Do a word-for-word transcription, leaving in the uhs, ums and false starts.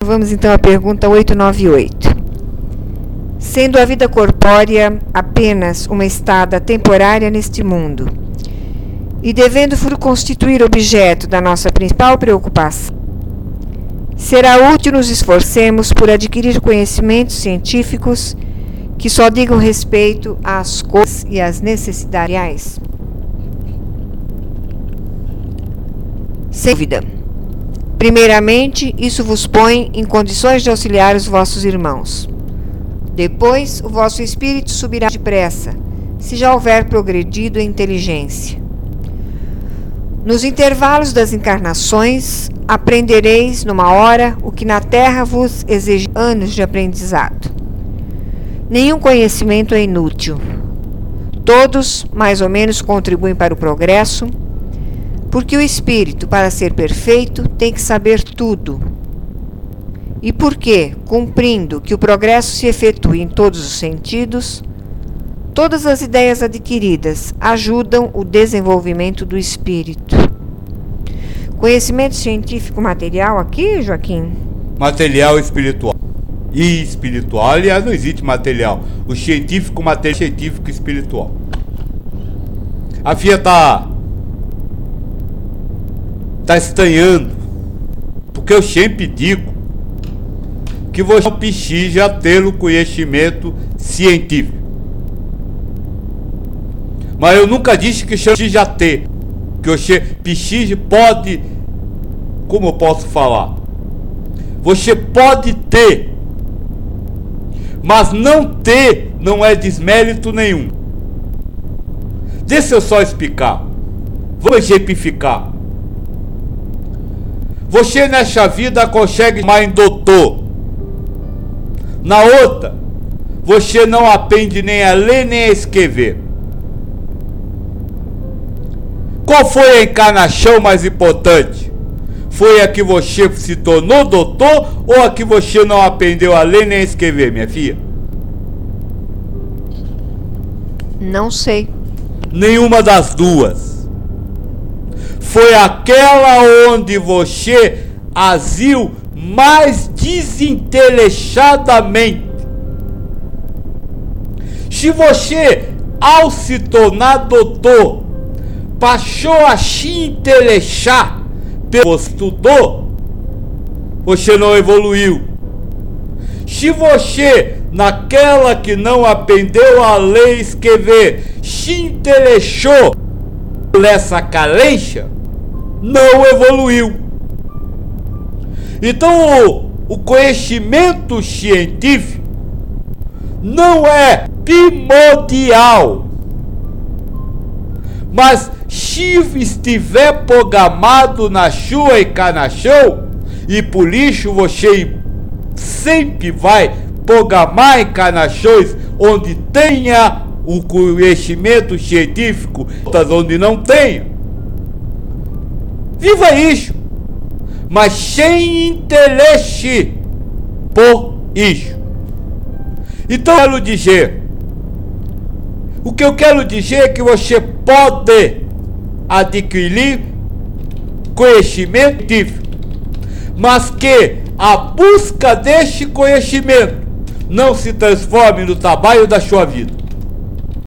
Vamos então à pergunta oitocentos e noventa e oito. Sendo a vida corpórea apenas uma estada temporária neste mundo, e devendo constituir objeto da nossa principal preocupação, será útil nos esforcemos por adquirir conhecimentos científicos que só digam respeito às coisas e às necessidades reais? Sem dúvida. Primeiramente, isso vos põe em condições de auxiliar os vossos irmãos. Depois, o vosso espírito subirá depressa, se já houver progredido em inteligência. Nos intervalos das encarnações, aprendereis numa hora o que na Terra vos exige anos de aprendizado. Nenhum conhecimento é inútil. Todos, mais ou menos, contribuem para o progresso, porque o espírito, para ser perfeito, tem que saber tudo. E porque, cumprindo que o progresso se efetue em todos os sentidos, todas as ideias adquiridas ajudam o desenvolvimento do espírito. Conhecimento científico material aqui, Joaquim? Material espiritual. E espiritual, aliás, não existe material. O científico, material, científico e espiritual. A Fia está tá estranhando, porque eu sempre digo que você não precisa ter o conhecimento científico. Mas eu nunca disse que você precisa ter. Que você precisa, pode, como eu posso falar? Você pode ter, mas não ter não é desmérito nenhum. Deixa eu só explicar. Vou exemplificar. Você nessa vida consegue mais em doutor. Na outra, você não aprende nem a ler nem a escrever. Qual foi a encarnação mais importante? Foi a que você se tornou doutor ou a que você não aprendeu a ler nem a escrever, minha filha? Não sei. Nenhuma das duas. Foi aquela onde você agiu mais desinteressadamente. Se você, ao se tornar doutor, passou a se interessar pelo que estudou, você não evoluiu. Se você, naquela que não aprendeu a ler e escrever, se interessou por essa carência, não evoluiu. Então o, o conhecimento científico não é primordial, mas se estiver programado na sua encarnação, e por isso você sempre vai programar encarnações onde tenha o conhecimento científico, outras onde não tenha. Viva isso, mas sem interesse por isso. Então eu quero dizer, o que eu quero dizer é que você pode adquirir conhecimento científico, mas que a busca deste conhecimento não se transforme no trabalho da sua vida.